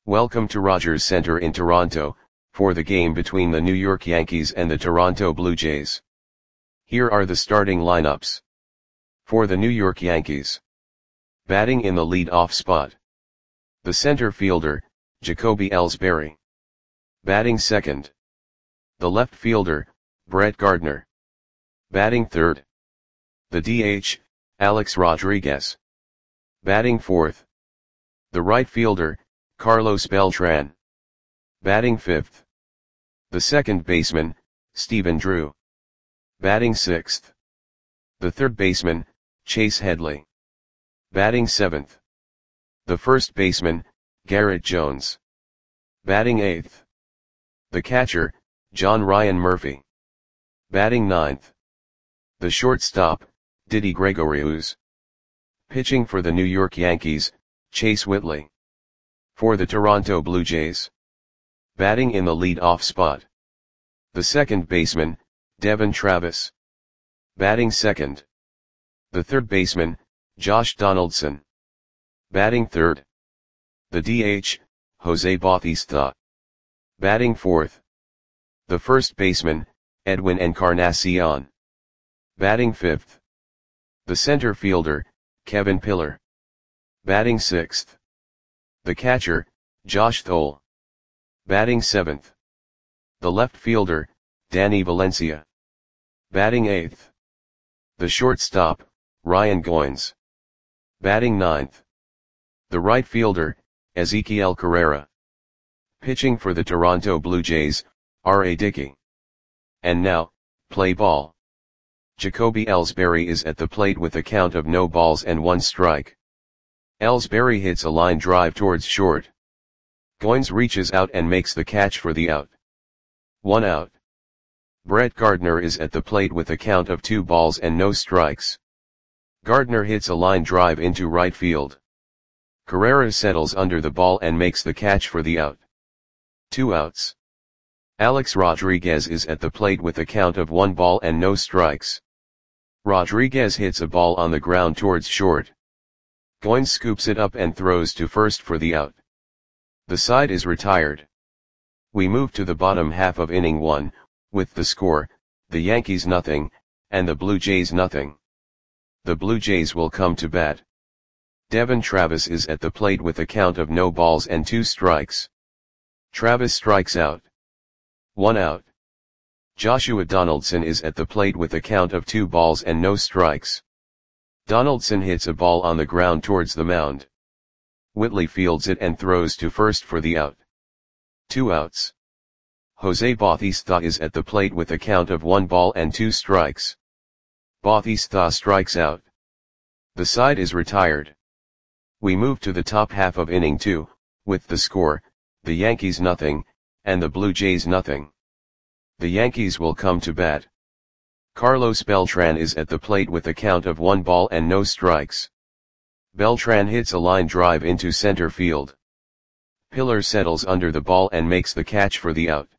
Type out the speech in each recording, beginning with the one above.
Welcome to Rogers Centre in Toronto, for the game between the New York Yankees and the Toronto Blue Jays. Here are the starting lineups. For the New York Yankees. Batting in the lead-off spot. The center fielder, Jacoby Ellsbury. Batting second. The left fielder, Brett Gardner. Batting third. The DH, Alex Rodriguez. Batting fourth. The right fielder, Carlos Beltran. Batting fifth. The second baseman, Stephen Drew. Batting sixth. The third baseman, Chase Headley. Batting seventh. The first baseman, Garrett Jones. Batting eighth. The catcher, John Ryan Murphy. Batting ninth. The shortstop, Didi Gregorius. Pitching for the New York Yankees, Chase Whitley. For the Toronto Blue Jays. Batting in the lead-off spot. The second baseman, Devon Travis. Batting second. The third baseman, Josh Donaldson. Batting third. The DH, Jose Bautista. Batting fourth. The first baseman, Edwin Encarnacion. Batting fifth. The center fielder, Kevin Pillar. Batting sixth. The catcher, Josh Thole. Batting seventh. The left fielder, Danny Valencia. Batting eighth. The shortstop, Ryan Goins. Batting ninth. The right fielder, Ezekiel Carrera. Pitching for the Toronto Blue Jays, R.A. Dickey. And now, play ball. Jacoby Ellsbury is at the plate with a count of no balls and one strike. Ellsbury hits a line drive towards short. Goins reaches out and makes the catch for the out. 1 out. Brett Gardner is at the plate with a count of 2 balls and no strikes. Gardner hits a line drive into right field. Carrera settles under the ball and makes the catch for the out. 2 outs. Alex Rodriguez is at the plate with a count of 1 ball and no strikes. Rodriguez hits a ball on the ground towards short. Goins scoops it up and throws to first for the out. The side is retired. We move to the bottom half of inning 1, with the score, the Yankees nothing, and the Blue Jays nothing. The Blue Jays will come to bat. Devon Travis is at the plate with a count of no balls and 2 strikes. Travis strikes out. 1 out. Joshua Donaldson is at the plate with a count of 2 balls and no strikes. Donaldson hits a ball on the ground towards the mound. Whitley fields it and throws to first for the out. 2 outs. Jose Bautista is at the plate with a count of 1 ball and 2 strikes. Bautista strikes out. The side is retired. We move to the top half of inning 2, with the score, the Yankees nothing, and the Blue Jays nothing. The Yankees will come to bat. Carlos Beltran is at the plate with a count of 1 ball and no strikes. Beltran hits a line drive into center field. Pillar settles under the ball and makes the catch for the out.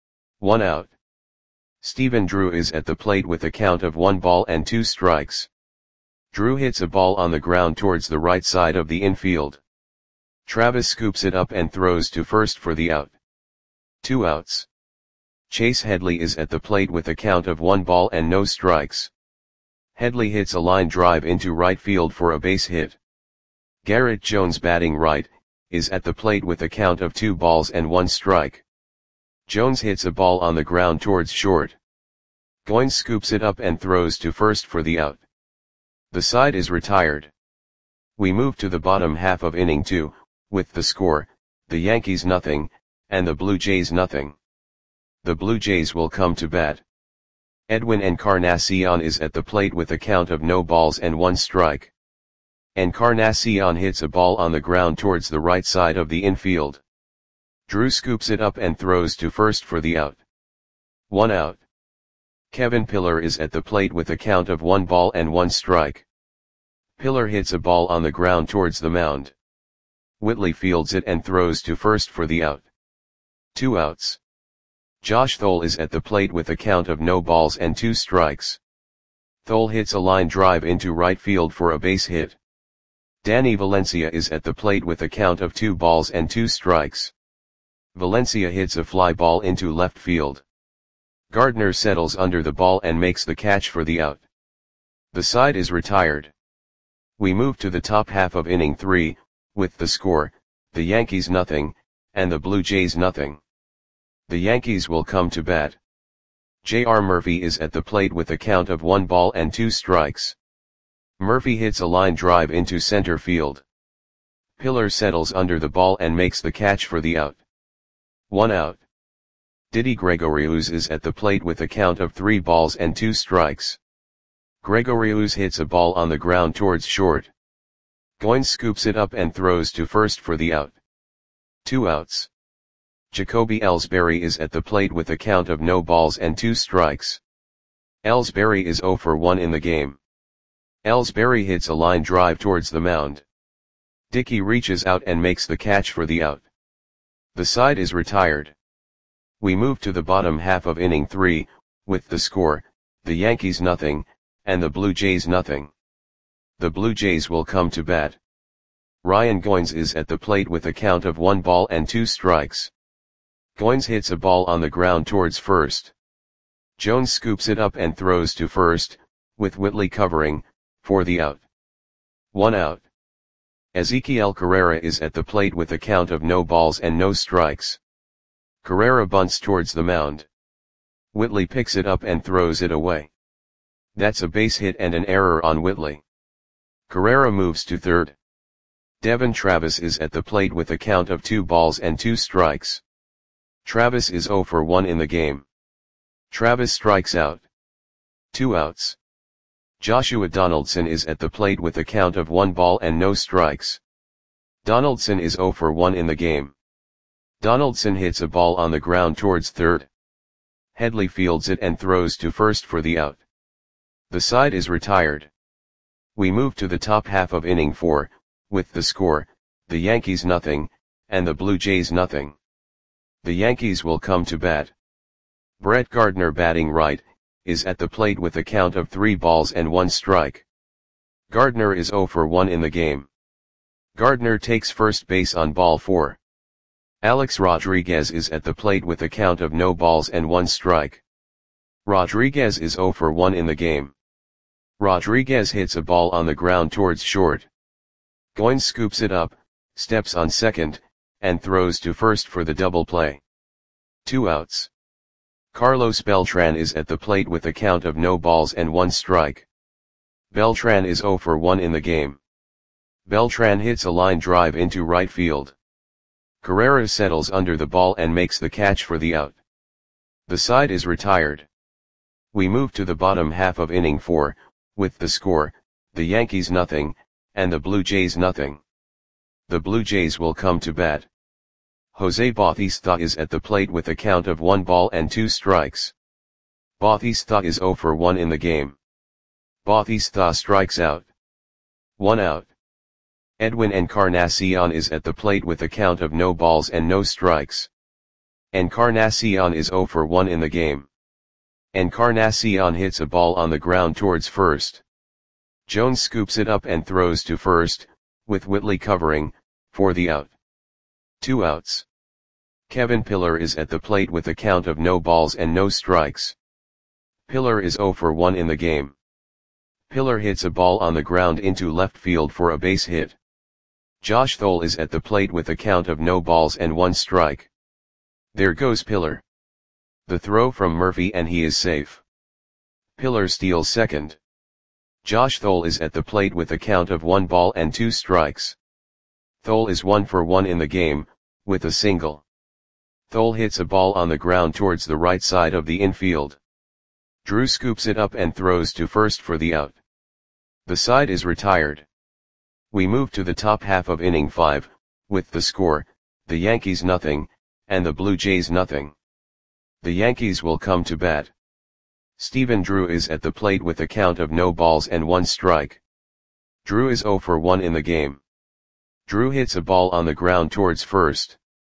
1 out. Stephen Drew is at the plate with a count of 1 ball and 2 strikes. Drew hits a ball on the ground towards the right side of the infield. Travis scoops it up and throws to first for the out. 2 outs. Chase Headley is at the plate with a count of 1 ball and no strikes. Headley hits a line drive into right field for a base hit. Garrett Jones, batting right, is at the plate with a count of 2 balls and 1 strike. Jones hits a ball on the ground towards short. Goins scoops it up and throws to first for the out. The side is retired. We move to the bottom half of inning 2, with the score, the Yankees nothing, and the Blue Jays nothing. The Blue Jays will come to bat. Edwin Encarnacion is at the plate with a count of no balls and 1 strike. Encarnacion hits a ball on the ground towards the right side of the infield. Drew scoops it up and throws to first for the out. 1 out. Kevin Pillar is at the plate with a count of 1 ball and 1 strike. Pillar hits a ball on the ground towards the mound. Whitley fields it and throws to first for the out. 2 outs. Josh Thole is at the plate with a count of no balls and 2 strikes. Thole hits a line drive into right field for a base hit. Danny Valencia is at the plate with a count of 2 balls and 2 strikes. Valencia hits a fly ball into left field. Gardner settles under the ball and makes the catch for the out. The side is retired. We move to the top half of inning 3, with the score, the Yankees nothing, and the Blue Jays nothing. The Yankees will come to bat. J.R. Murphy is at the plate with a count of 1 ball and 2 strikes. Murphy hits a line drive into center field. Pillar settles under the ball and makes the catch for the out. 1 out. Didi Gregorius is at the plate with a count of 3 balls and 2 strikes. Gregorius hits a ball on the ground towards short. Goins scoops it up and throws to first for the out. 2 outs. Jacoby Ellsbury is at the plate with a count of no balls and 2 strikes. Ellsbury is 0 for 1 in the game. Ellsbury hits a line drive towards the mound. Dickey reaches out and makes the catch for the out. The side is retired. We move to the bottom half of inning 3, with the score, the Yankees nothing, and the Blue Jays nothing. The Blue Jays will come to bat. Ryan Goins is at the plate with a count of 1 ball and 2 strikes. Goins hits a ball on the ground towards first. Jones scoops it up and throws to first, with Whitley covering, for the out. 1 out. Ezequiel Carrera is at the plate with a count of no balls and no strikes. Carrera bunts towards the mound. Whitley picks it up and throws it away. That's a base hit and an error on Whitley. Carrera moves to third. Devon Travis is at the plate with a count of 2 balls and 2 strikes. Travis is 0 for 1 in the game. Travis strikes out. 2 outs. Joshua Donaldson is at the plate with a count of 1 ball and no strikes. Donaldson is 0 for 1 in the game. Donaldson hits a ball on the ground towards third. Headley fields it and throws to first for the out. The side is retired. We move to the top half of inning 4, with the score, the Yankees nothing, and the Blue Jays nothing. The Yankees will come to bat. Brett Gardner batting right, is at the plate with a count of 3 balls and 1 strike. Gardner is 0 for 1 in the game. Gardner takes first base on ball 4. Alex Rodriguez is at the plate with a count of no balls and 1 strike. Rodriguez is 0 for 1 in the game. Rodriguez hits a ball on the ground towards short. Goins scoops it up, steps on second, and throws to first for the double play. 2 outs. Carlos Beltran is at the plate with a count of no balls and 1 strike. Beltran is 0 for 1 in the game. Beltran hits a line drive into right field. Carrera settles under the ball and makes the catch for the out. The side is retired. We move to the bottom half of inning 4, with the score, the Yankees nothing, and the Blue Jays nothing. The Blue Jays will come to bat. Jose Bautista is at the plate with a count of 1 ball and 2 strikes. Bautista is 0 for 1 in the game. Bautista strikes out. 1 out. Edwin Encarnacion is at the plate with a count of no balls and no strikes. Encarnacion is 0 for 1 in the game. Encarnacion hits a ball on the ground towards first. Jones scoops it up and throws to first, with Whitley covering, for the out. 2 outs. Kevin Pillar is at the plate with a count of no balls and no strikes. Pillar is 0 for 1 in the game. Pillar hits a ball on the ground into left field for a base hit. Josh Thole is at the plate with a count of no balls and 1 strike. There goes Pillar. The throw from Murphy and he is safe. Pillar steals second. Josh Thole is at the plate with a count of 1 ball and 2 strikes. Thole is 1 for 1 in the game, with a single. Thole hits a ball on the ground towards the right side of the infield. Drew scoops it up and throws to first for the out. The side is retired. We move to the top half of inning 5, with the score, the Yankees nothing, and the Blue Jays nothing. The Yankees will come to bat. Stephen Drew is at the plate with a count of no balls and 1 strike. Drew is 0 for 1 in the game. Drew hits a ball on the ground towards first.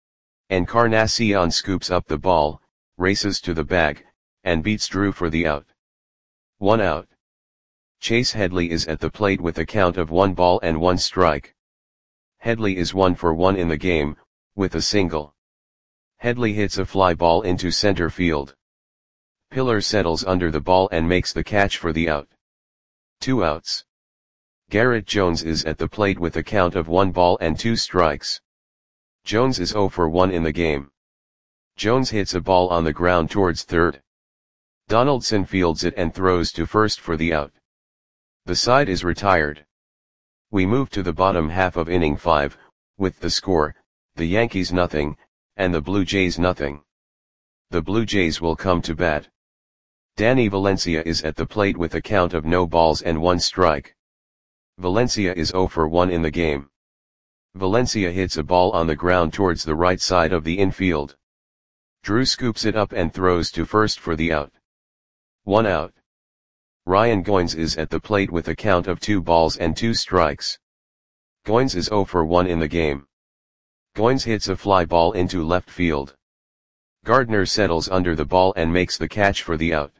Encarnacion scoops up the ball, races to the bag, and beats Drew for the out. 1 out. Chase Headley is at the plate with a count of 1 ball and 1 strike. Headley is 1 for 1 in the game, with a single. Headley hits a fly ball into center field. Pillar settles under the ball and makes the catch for the out. 2 outs. Garrett Jones is at the plate with a count of 1 ball and 2 strikes. Jones is 0 for 1 in the game. Jones hits a ball on the ground towards third. Donaldson fields it and throws to first for the out. The side is retired. We move to the bottom half of inning 5, with the score, the Yankees nothing, and the Blue Jays nothing. The Blue Jays will come to bat. Danny Valencia is at the plate with a count of no balls and 1 strike. Valencia is 0 for 1 in the game. Valencia hits a ball on the ground towards the right side of the infield. Drew scoops it up and throws to first for the out. 1 out. Ryan Goins is at the plate with a count of 2 balls and 2 strikes. Goins is 0 for 1 in the game. Goins hits a fly ball into left field. Gardner settles under the ball and makes the catch for the out.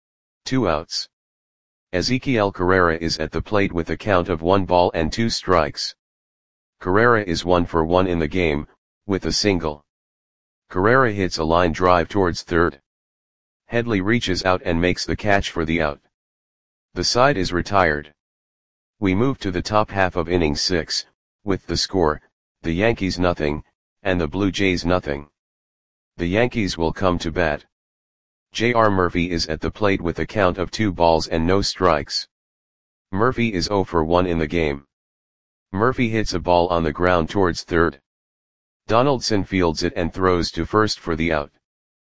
2 outs. Ezequiel Carrera is at the plate with a count of 1 ball and 2 strikes. Carrera is 1 for 1 in the game, with a single. Carrera hits a line drive towards third. Headley reaches out and makes the catch for the out. The side is retired. We move to the top half of inning 6, with the score, the Yankees nothing, and the Blue Jays nothing. The Yankees will come to bat. J.R. Murphy is at the plate with a count of 2 balls and no strikes. Murphy is 0 for 1 in the game. Murphy hits a ball on the ground towards third. Donaldson fields it and throws to first for the out.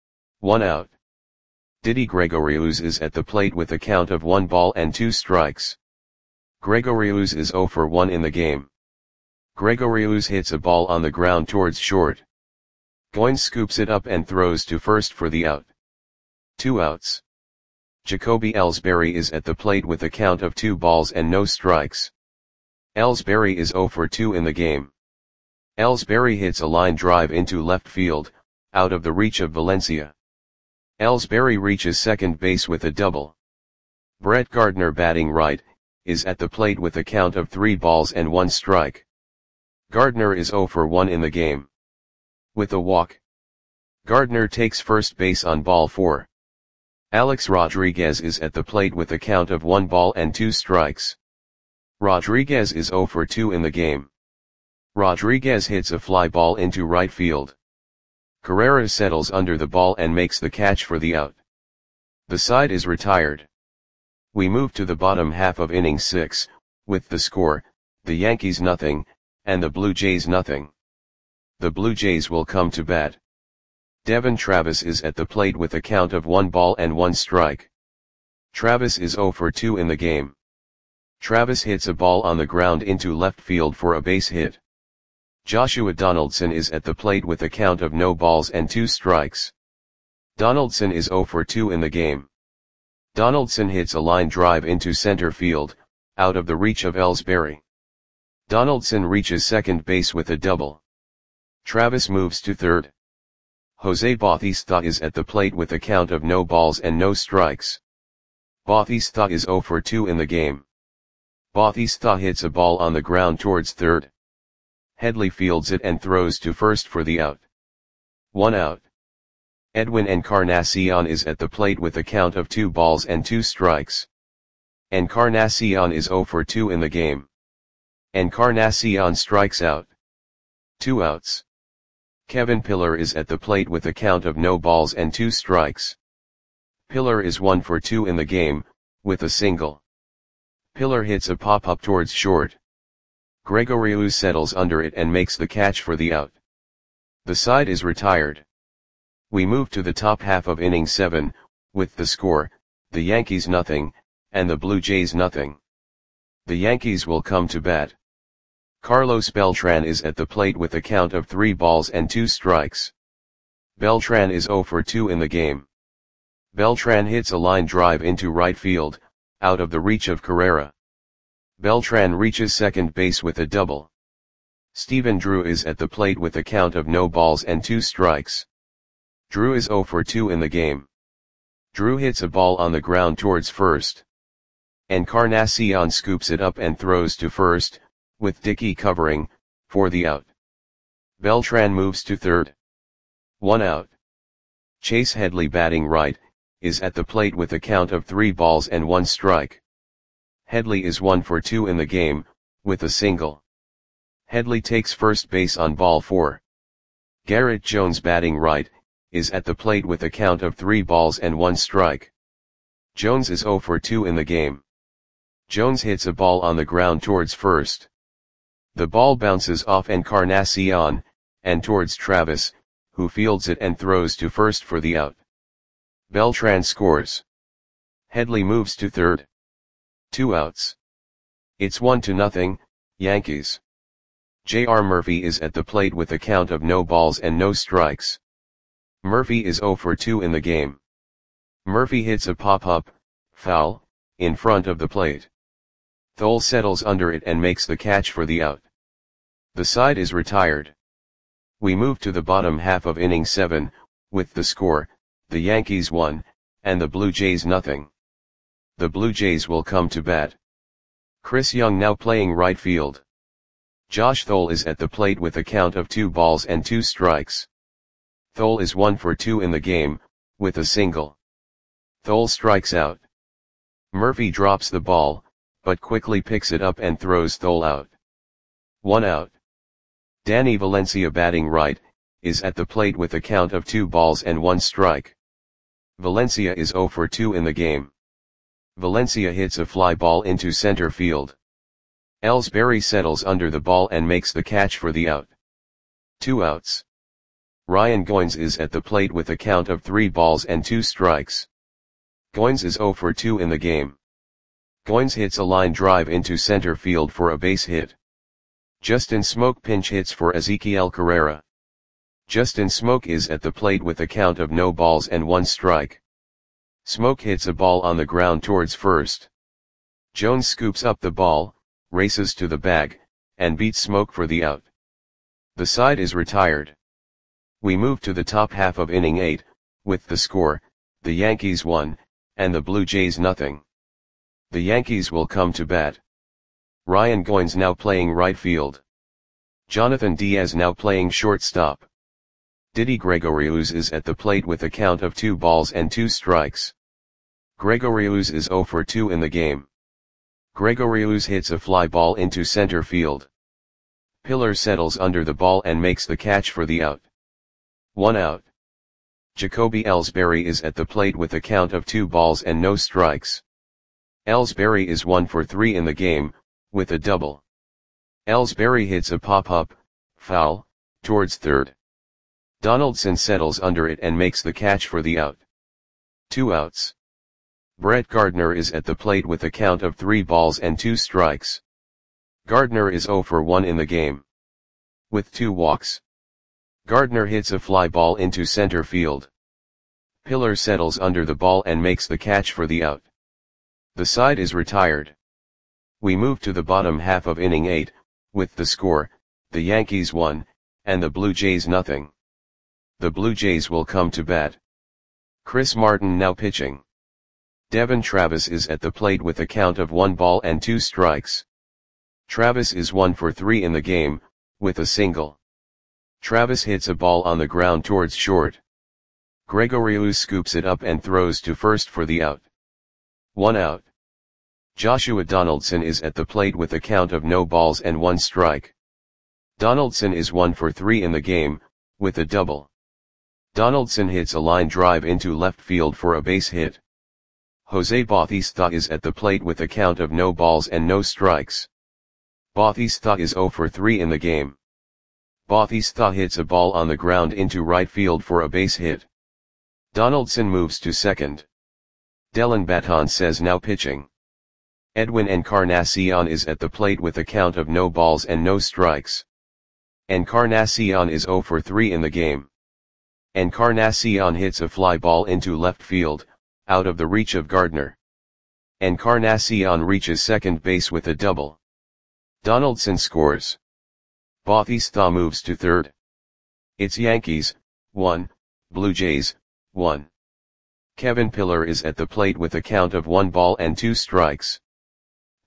1 out. Didi Gregorius is at the plate with a count of 1 ball and 2 strikes. Gregorius is 0 for 1 in the game. Gregorius hits a ball on the ground towards short. Goins scoops it up and throws to first for the out. 2 outs. Jacoby Ellsbury is at the plate with a count of 2 balls and no strikes. Ellsbury is 0 for 2 in the game. Ellsbury hits a line drive into left field, out of the reach of Valencia. Ellsbury reaches second base with a double. Brett Gardner, batting right, is at the plate with a count of 3 balls and 1 strike. Gardner is 0 for 1 in the game. With a walk, Gardner takes first base on ball 4. Alex Rodriguez is at the plate with a count of 1 ball and 2 strikes. Rodriguez is 0 for 2 in the game. Rodriguez hits a fly ball into right field. Carrera settles under the ball and makes the catch for the out. The side is retired. We move to the bottom half of inning 6, with the score, the Yankees nothing, and the Blue Jays nothing. The Blue Jays will come to bat. Devon Travis is at the plate with a count of 1 ball and 1 strike. Travis is 0 for 2 in the game. Travis hits a ball on the ground into left field for a base hit. Joshua Donaldson is at the plate with a count of no balls and 2 strikes. Donaldson is 0 for 2 in the game. Donaldson hits a line drive into center field, out of the reach of Ellsbury. Donaldson reaches second base with a double. Travis moves to third. Jose Bautista is at the plate with a count of no balls and no strikes. Bautista is 0 for 2 in the game. Bautista hits a ball on the ground towards third. Headley fields it and throws to first for the out. 1 out. Edwin Encarnacion is at the plate with a count of 2 balls and 2 strikes. Encarnacion is 0 for 2 in the game. Encarnacion strikes out. 2 outs. Kevin Pillar is at the plate with a count of no balls and 2 strikes. Pillar is 1 for 2 in the game, with a single. Pillar hits a pop-up towards short. Gregorius settles under it and makes the catch for the out. The side is retired. We move to the top half of inning 7, with the score, the Yankees nothing, and the Blue Jays nothing. The Yankees will come to bat. Carlos Beltran is at the plate with a count of 3 balls and 2 strikes. Beltran is 0 for 2 in the game. Beltran hits a line drive into right field, out of the reach of Carrera. Beltran reaches second base with a double. Stephen Drew is at the plate with a count of no balls and 2 strikes. Drew is 0 for 2 in the game. Drew hits a ball on the ground towards first. Encarnacion scoops it up and throws to first, with Dickey covering, for the out. Beltran moves to third. 1 out. Chase Headley batting right, is at the plate with a count of 3 balls and 1 strike. Headley is 1 for 2 in the game, with a single. Headley takes first base on ball 4. Garrett Jones batting right, is at the plate with a count of 3 balls and 1 strike. Jones is 0 for 2 in the game. Jones hits a ball on the ground towards first. The ball bounces off Encarnacion, and towards Travis, who fields it and throws to first for the out. Beltran scores. Headley moves to third. 2 outs. It's 1-0, Yankees. J.R. Murphy is at the plate with a count of no balls and no strikes. Murphy is 0 for 2 in the game. Murphy hits a pop-up, foul, in front of the plate. Thole settles under it and makes the catch for the out. The side is retired. We move to the bottom half of inning 7, with the score, the Yankees 1, and the Blue Jays 0. The Blue Jays will come to bat. Chris Young now playing right field. Josh Thole is at the plate with a count of 2 balls and 2 strikes. Thole is 1 for 2 in the game, with a single. Thole strikes out. Murphy drops the ball, but quickly picks it up and throws Thole out. 1 out. Danny Valencia batting right, is at the plate with a count of 2 balls and 1 strike. Valencia is 0 for 2 in the game. Valencia hits a fly ball into center field. Ellsbury settles under the ball and makes the catch for the out. 2 outs. Ryan Goins is at the plate with a count of 3 balls and 2 strikes. Goins is 0 for 2 in the game. Goins hits a line drive into center field for a base hit. Justin Smoke pinch hits for Ezequiel Carrera. Justin Smoke is at the plate with a count of no balls and 1 strike. Smoke hits a ball on the ground towards first. Jones scoops up the ball, races to the bag, and beats Smoke for the out. The side is retired. We move to the top half of inning 8, with the score, the Yankees 1, and the Blue Jays 0. The Yankees will come to bat. Ryan Goins now playing right field. Jonathan Diaz now playing shortstop. Didi Gregorius is at the plate with a count of 2 balls and 2 strikes. Gregorius is 0 for 2 in the game. Gregorius hits a fly ball into center field. Pillar settles under the ball and makes the catch for the out. 1 out. Jacoby Ellsbury is at the plate with a count of 2 balls and no strikes. Ellsbury is 1 for 3 in the game, with a double. Ellsbury hits a pop-up, foul, towards third. Donaldson settles under it and makes the catch for the out. 2 outs. Brett Gardner is at the plate with a count of 3 balls and 2 strikes. Gardner is 0 for 1 in the game. With 2 walks. Gardner hits a fly ball into center field. Pillar settles under the ball and makes the catch for the out. The side is retired. We move to the bottom half of inning 8, with the score, the Yankees 1, and the Blue Jays 0. The Blue Jays will come to bat. Chris Martin now pitching. Devon Travis is at the plate with a count of 1 ball and 2 strikes. Travis is 1 for 3 in the game, with a single. Travis hits a ball on the ground towards short. Gregorius scoops it up and throws to first for the out. 1 out. Joshua Donaldson is at the plate with a count of no balls and 1 strike. Donaldson is 1 for 3 in the game, with a double. Donaldson hits a line drive into left field for a base hit. Jose Bautista is at the plate with a count of no balls and no strikes. Bautista is 0 for 3 in the game. Bautista hits a ball on the ground into right field for a base hit. Donaldson moves to second. Dellin Betances now pitching. Edwin Encarnacion is at the plate with a count of no balls and no strikes. Encarnacion is 0 for 3 in the game. Encarnacion hits a fly ball into left field, out of the reach of Gardner. Encarnacion reaches second base with a double. Donaldson scores. Bautista moves to third. It's Yankees, 1, Blue Jays, 1. Kevin Pillar is at the plate with a count of 1 ball and 2 strikes.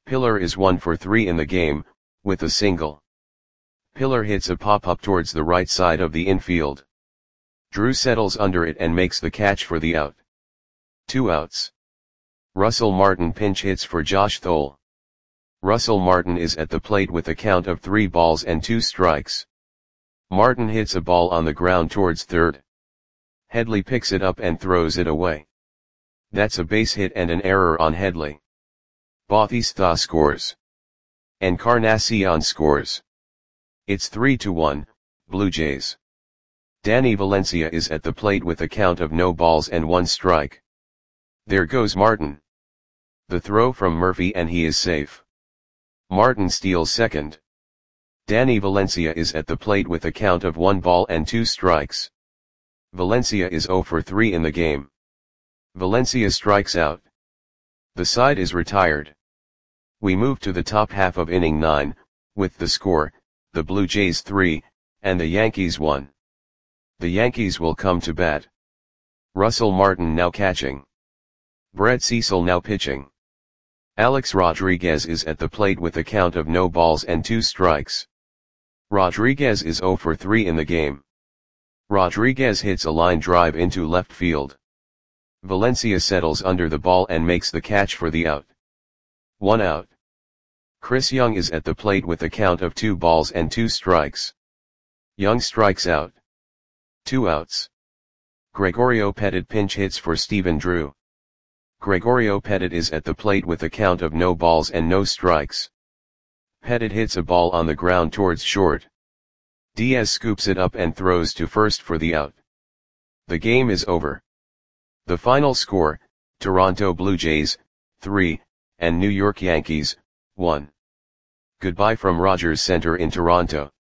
Pillar is 1 for 3 in the game, with a single. Pillar hits a pop-up towards the right side of the infield. Drew settles under it and makes the catch for the out. 2 outs. Russell Martin pinch hits for Josh Thole. Russell Martin is at the plate with a count of 3 balls and 2 strikes. Martin hits a ball on the ground towards third. Headley picks it up and throws it away. That's a base hit and an error on Headley. Bautista scores. Encarnacion scores. It's 3-1, Blue Jays. Danny Valencia is at the plate with a count of no balls and 1 strike. There goes Martin. The throw from Murphy and he is safe. Martin steals second. Danny Valencia is at the plate with a count of 1 ball and 2 strikes. Valencia is 0 for 3 in the game. Valencia strikes out. The side is retired. We move to the top half of inning 9, with the score, the Blue Jays 3, and the Yankees 1. The Yankees will come to bat. Russell Martin now catching. Brett Cecil now pitching. Alex Rodriguez is at the plate with a count of no balls and 2 strikes. Rodriguez is 0 for 3 in the game. Rodriguez hits a line drive into left field. Valencia settles under the ball and makes the catch for the out. 1 out. Chris Young is at the plate with a count of 2 balls and 2 strikes. Young strikes out. 2 outs. Gregorio Petit pinch hits for Stephen Drew. Gregorio Petit is at the plate with a count of no balls and no strikes. Petit hits a ball on the ground towards short. Diaz scoops it up and throws to first for the out. The game is over. The final score, Toronto Blue Jays, 3, and New York Yankees, 1. Goodbye from Rogers Center in Toronto.